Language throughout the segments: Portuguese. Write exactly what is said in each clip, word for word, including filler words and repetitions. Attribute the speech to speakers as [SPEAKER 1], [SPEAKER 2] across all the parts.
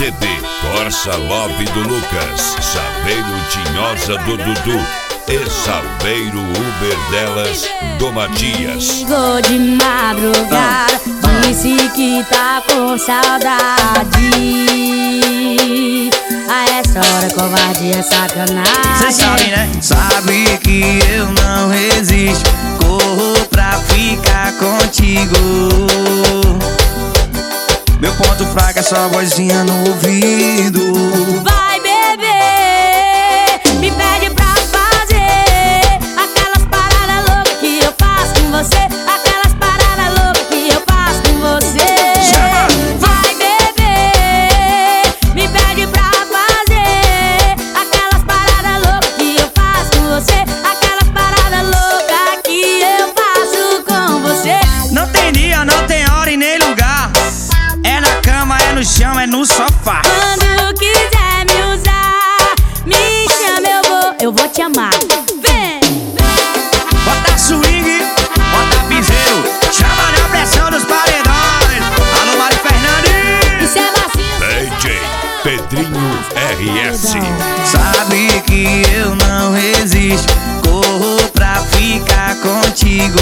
[SPEAKER 1] C D Corsa Love do Lucas, Saveiro Tinhosa do Dudu e Saveiro Uber delas do Matias.
[SPEAKER 2] Ligou de madrugada, disse que tá com saudade. A essa hora covardia é sacanagem.
[SPEAKER 3] Cê sabe, né? Sabe que eu não resisto, corro pra ficar contigo. Meu ponto fraco é só vozinha no ouvido.
[SPEAKER 2] Vai beber, me pede pra fazer aquelas paradas loucas que eu faço com você. Aquelas paradas loucas que eu faço com você.
[SPEAKER 3] Chama!
[SPEAKER 2] Vai beber, me pede pra fazer aquelas paradas loucas que eu faço com você. Aquelas paradas loucas que eu faço com você.
[SPEAKER 3] Não tem dia, não tem hora e nem lugar. É na cama, é no chão, é no sofá.
[SPEAKER 2] Quando quiser me usar, me chama, eu vou, eu vou te amar. Vem!
[SPEAKER 3] Bota swing, bota piseiro, chama na pressão dos paredões. Alô, Mari Fernandes.
[SPEAKER 2] Isso é vacilo.
[SPEAKER 1] D J Pedrinho R S.
[SPEAKER 3] Sabe que eu não resisto, corro pra ficar contigo.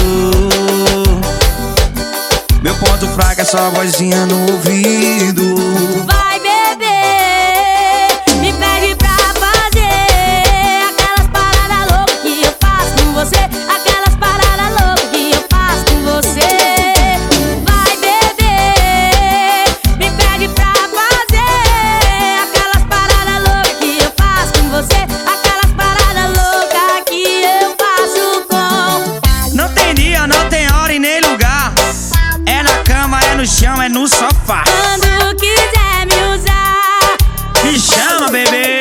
[SPEAKER 3] Meu ponto fraco é só vozinha no ouvido.
[SPEAKER 2] Vai beber, me pede pra fazer aquelas paradas loucas que eu faço com você. Aquelas paradas loucas que eu faço com você. Vai beber, me pede pra fazer aquelas paradas loucas que eu faço com você. Aquelas paradas loucas que eu faço com.
[SPEAKER 3] Não tem dia, não tem hora e nem lugar. É na cama, é no chão, é no sofá.
[SPEAKER 2] Quando quiser me usar,
[SPEAKER 3] Me chama, bebê.